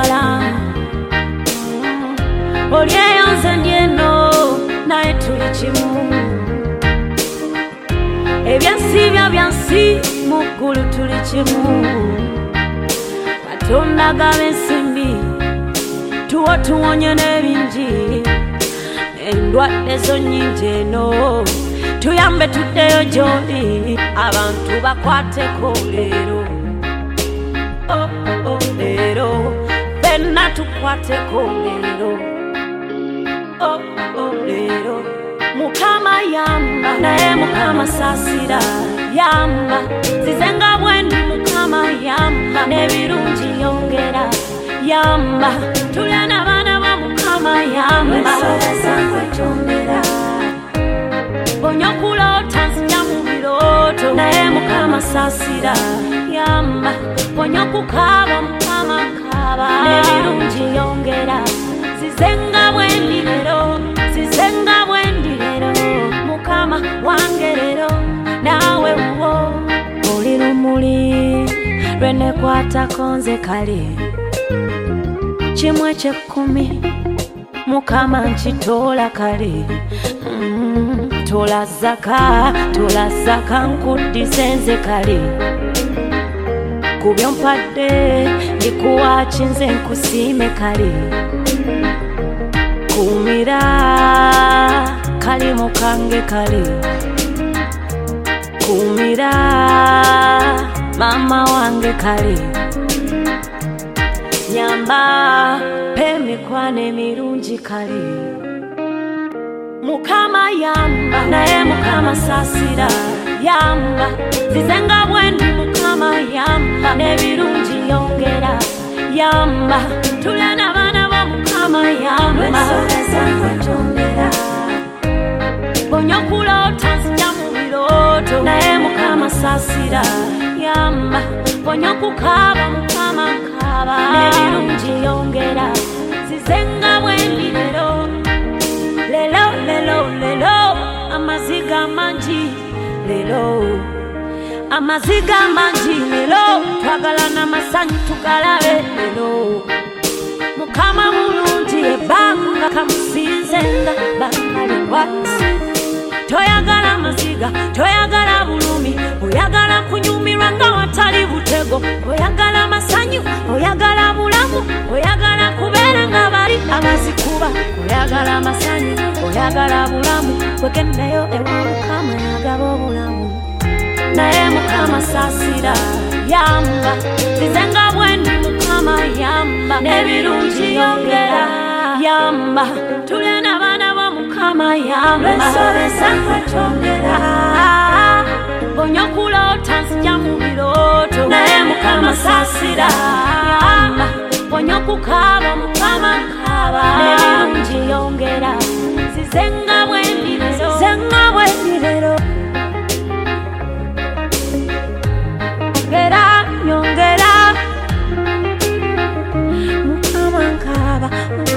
balamu olyeyo nze ndyeno naye tuli kimu ebyansi byansi mu ggulu tuli kimu Katonda gaba ensimbi tuwo tuwonye n'ebingi endwadde zo nnyingi eno tuyambe tuddeyo gy'oli abantu bakwateko leero leero fenna tukwateko leero leero Mukama yamba naye Mukama saasira yamba zizenga bwendi Mukama yamba n'ebirungi yongera yamba tulya n'abaana ba Mukama yamba ponyokuloota nzija mu birooto naye Mukama saasira yamba ponyokukaaba Mukama kaaba n'ebirungi yongera zizenga bwendi leero zizenga bwendi leero Mukama wange leero naawe wuwo oli lumuli lwenekwatako nze kale kimu eky'ekkumi Mukama nkitoola kale tola zaka nkuddize nze kale ku byompadde ndikuwa kinze nkusiime kale kumira kalimu kange kale kumira mama wange kale nyamba pemikwano emirungi kale Mukama yamba naye Mukama saasira yamba zizenga bwendi Mukama yamba n'ebirungi yongera yamba tulya n'abaana ba Mukama yamba ponyokuloota nzija mu birooto naye Mukama saasira yamba ponyokukaaba Mukama kaaba n'ebirungi yongera zizenga bwendi leero amaziga mangi leero amaziga mangi leero twagala n'amasanyu tugalabe leero Mukama mulungi ebbanga kamusinzenga bangalewati toyagala amaziga toyagala bulumi oyagala kunyumirwa nga watali butego oyagala amasanyu oyagala bulamu oyagala kubeera nga bali abazikuba oyagala amasanyu oyagala bulamu wegendeyo ewa Mukama yagaba obulamu naye Mukama saasira yamba zizenga bwendi Mukama yamba n'ebirungi yongera yamba tulya n'abaana ba Mukama yamba ponyokuloota nzija mu birooto naye Mukama saasira yamba ponyokukaaba Mukama kaaba n'ebirungi yongera zizenga bwendi leero nyongera Mukama kaaba